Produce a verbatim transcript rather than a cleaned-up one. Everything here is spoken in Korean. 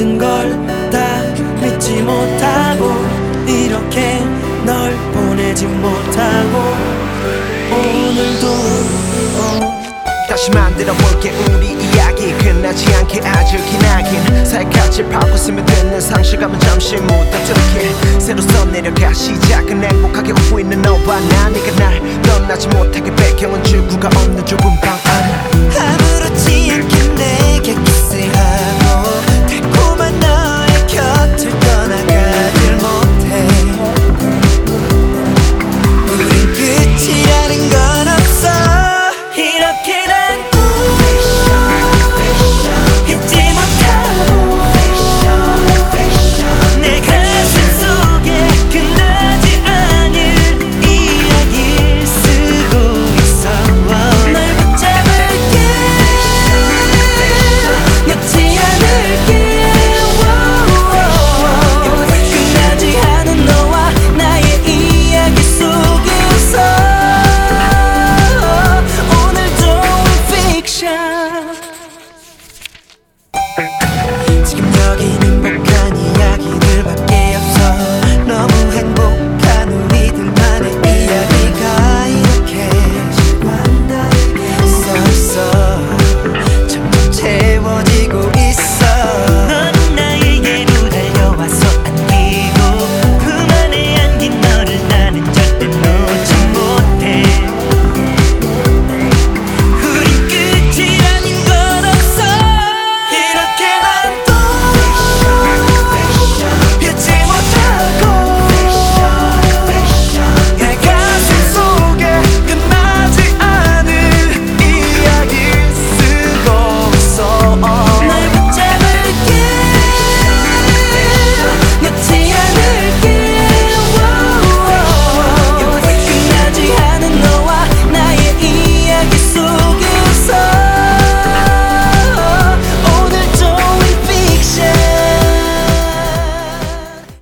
모든 걸 다 믿지 못하고 이렇게 널 보내지 못하고 오늘도 어. 다시 만들어 볼게 우리 이야기 끝나지 않게 아주 기나긴 살갗을 파고 스며 듣는 상실감은 잠시 묻어두게 새로 써내려가 시작은 행복하게 웃고 있는 너와 나 네가 날 떠나지 못하게 배경은 출구가 없는 좁은